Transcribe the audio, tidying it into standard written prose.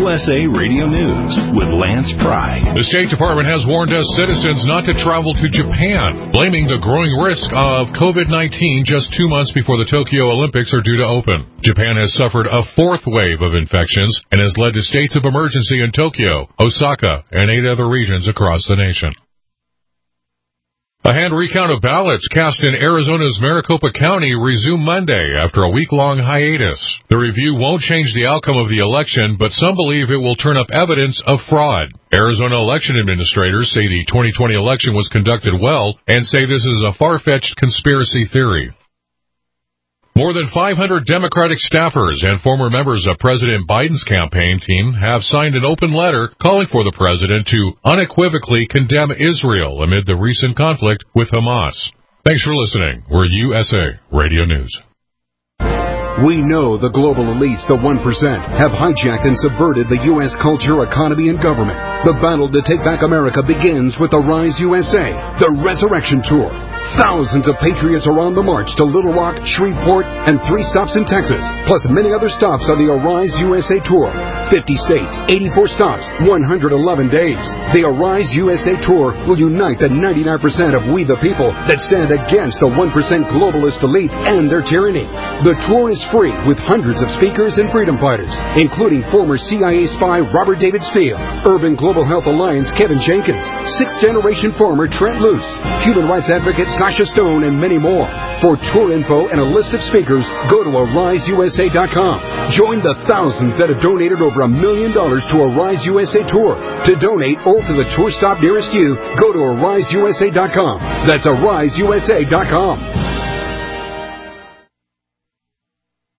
USA Radio News with Lance Pry. The State Department has warned us citizens not to travel to Japan, blaming the growing risk of COVID-19 just 2 months before the Tokyo Olympics are due to open. Japan has suffered a fourth wave of infections and has led to states of emergency in Tokyo, Osaka, and 8 other regions across the nation. A hand recount of ballots cast in Arizona's Maricopa County resumed Monday after a week-long hiatus. The review won't change the outcome of the election, but some believe it will turn up evidence of fraud. Arizona election administrators say the 2020 election was conducted well and say this is a far-fetched conspiracy theory. More than 500 Democratic staffers and former members of President Biden's campaign team have signed an open letter calling for the president to unequivocally condemn Israel amid the recent conflict with Hamas. Thanks for listening. We're USA Radio News. We know the global elites, the 1%, have hijacked and subverted the U.S. culture, economy, and government. The battle to take back America begins with the Rise USA, the Resurrection Tour. Thousands of patriots are on the march to Little Rock, Shreveport, and 3 stops in Texas, plus many other stops on the Arise USA Tour. 50 states, 84 stops, 111 days. The Arise USA Tour will unite the 99% of we the people that stand against the 1% globalist elites and their tyranny. The tour is free with hundreds of speakers and freedom fighters, including former CIA spy Robert David Steele, Urban Global Health Alliance Kevin Jenkins, 6th-generation farmer Trent Luce, human rights advocate Sasha Stone, and many more. For tour info and a list of speakers, go to AriseUSA.com. Join the thousands that have donated over $1 million to Arise USA Tour. To donate or for the tour stop nearest you, go to AriseUSA.com. That's AriseUSA.com.